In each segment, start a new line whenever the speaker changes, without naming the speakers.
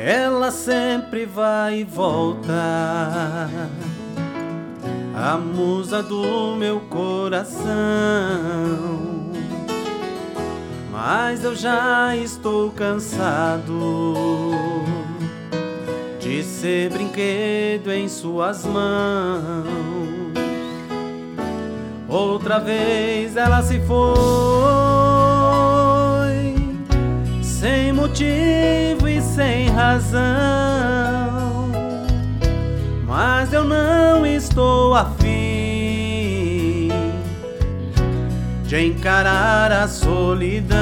Ela sempre vai e volta, a musa do meu coração. Mas eu já estou cansado de ser brinquedo em suas mãos. Outra vez ela se foi, sem motivo e sem razão. Mas eu não estou afim de encarar a solidão.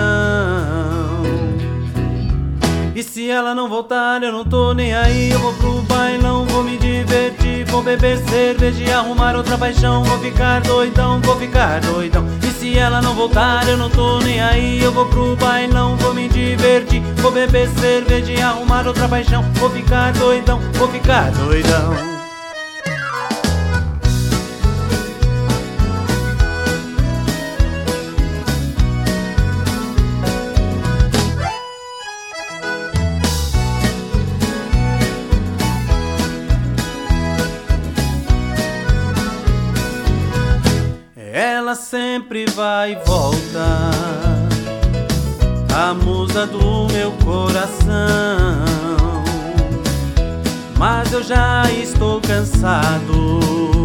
E se ela não voltar, eu não tô nem aí. Eu vou pro bailão, vou me divertir, vou beber cerveja e arrumar outra paixão. Vou ficar doidão, vou ficar doidão. E se ela não voltar, eu não tô nem aí. Eu vou pro bailão, vou me divertir, vou beber cerveja e arrumar outra paixão. Vou ficar doidão, vou ficar doidão. Ela sempre vai e volta, a musa do meu coração. Mas eu já estou cansado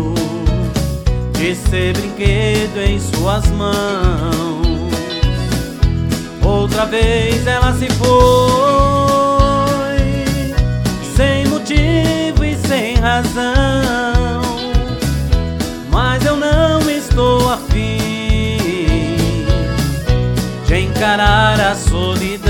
de ser brinquedo em suas mãos. Outra vez ela se foi, sem motivo e sem razão. Mas eu não estou afim de encarar a solidão.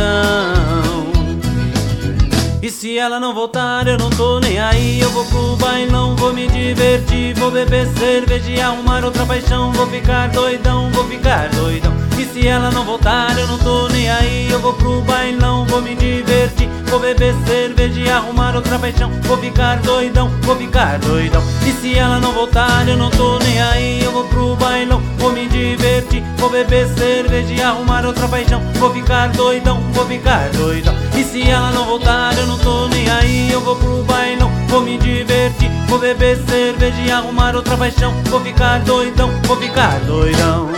E se ela não voltar, eu não tô nem aí. Eu vou pro bailão, vou me divertir, vou beber cerveja e arrumar outra paixão. Vou ficar doidão, vou ficar doidão. E se ela não voltar, eu não tô nem aí. Eu vou pro bailão, vou me divertir, vou beber cerveja e arrumar outra paixão. Vou ficar doidão, vou ficar doidão. E se ela não voltar, eu não tô nem aí. Eu vou pro bailão, vou me divertir, vou beber cerveja e arrumar outra paixão. Vou ficar doidão, vou ficar doidão. E se ela não voltar, eu não tô nem aí. Eu vou pro bailão, vou me divertir, vou beber cerveja e arrumar outra paixão. Vou ficar doidão, vou ficar doidão.